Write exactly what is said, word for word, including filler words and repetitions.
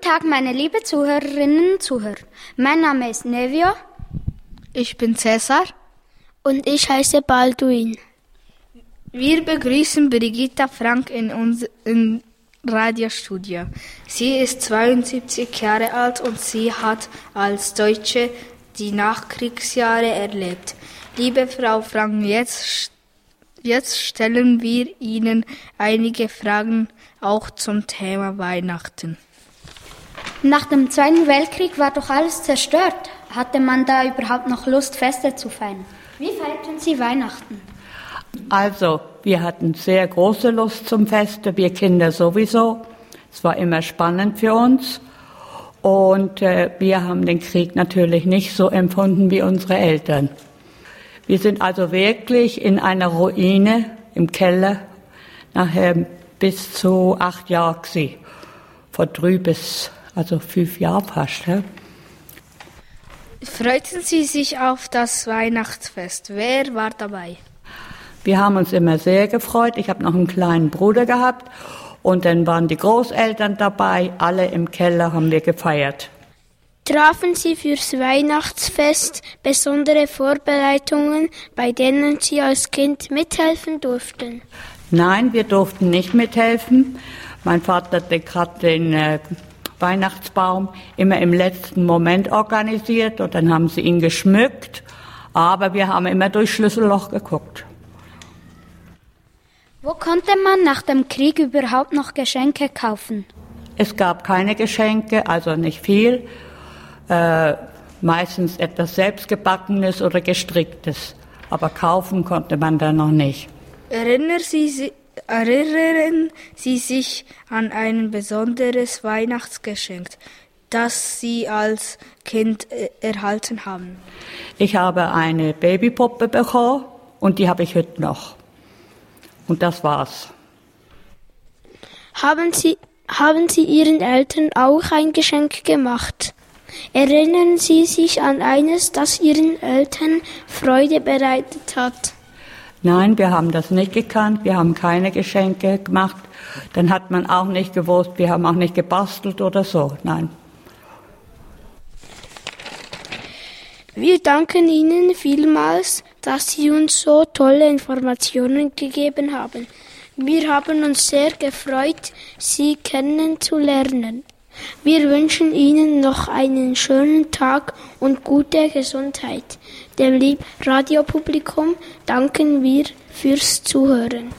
Tag, meine liebe Zuhörerinnen und Zuhörer. Mein Name ist Nevio. Ich bin Cäsar. Und ich heiße Balduin. Wir begrüßen Brigitta Frank in unserem Radiostudio. Sie ist zweiundsiebzig Jahre alt und sie hat als Deutsche die Nachkriegsjahre erlebt. Liebe Frau Frank, jetzt, jetzt stellen wir Ihnen einige Fragen auch zum Thema Weihnachten. Nach dem Zweiten Weltkrieg war doch alles zerstört. Hatte man da überhaupt noch Lust, Feste zu feiern? Wie feierten Sie Weihnachten? Also, wir hatten sehr große Lust zum Feste, wir Kinder sowieso. Es war immer spannend für uns. Und äh, wir haben den Krieg natürlich nicht so empfunden wie unsere Eltern. Wir sind also wirklich in einer Ruine im Keller nachher bis zu acht Jahre gewesen. Von drei bis, also fünf Jahre fast. Ja. Freuten Sie sich auf das Weihnachtsfest? Wer war dabei? Wir haben uns immer sehr gefreut. Ich habe noch einen kleinen Bruder gehabt und dann waren die Großeltern dabei. Alle im Keller haben wir gefeiert. Trafen Sie fürs Weihnachtsfest besondere Vorbereitungen, bei denen Sie als Kind mithelfen durften? Nein, wir durften nicht mithelfen. Mein Vater hat den äh, Weihnachtsbaum immer im letzten Moment organisiert und dann haben sie ihn geschmückt. Aber wir haben immer durch Schlüsselloch geguckt. Wo konnte man nach dem Krieg überhaupt noch Geschenke kaufen? Es gab keine Geschenke, also nicht viel. Äh, meistens etwas Selbstgebackenes oder Gestricktes. Aber kaufen konnte man da noch nicht. Erinnern Sie, erinnern Sie sich an ein besonderes Weihnachtsgeschenk, das Sie als Kind erhalten haben? Ich habe eine Babypuppe bekommen und die habe ich heute noch. Und das war's. Haben Sie, haben Sie Ihren Eltern auch ein Geschenk gemacht? Erinnern Sie sich an eines, das Ihren Eltern Freude bereitet hat? Nein, wir haben das nicht gekannt. Wir haben keine Geschenke gemacht. Dann hat man auch nicht gewusst, wir haben auch nicht gebastelt oder so. Nein. Wir danken Ihnen vielmals, dass Sie uns so tolle Informationen gegeben haben. Wir haben uns sehr gefreut, Sie kennenzulernen. Wir wünschen Ihnen noch einen schönen Tag und gute Gesundheit. Dem lieben Radiopublikum danken wir fürs Zuhören.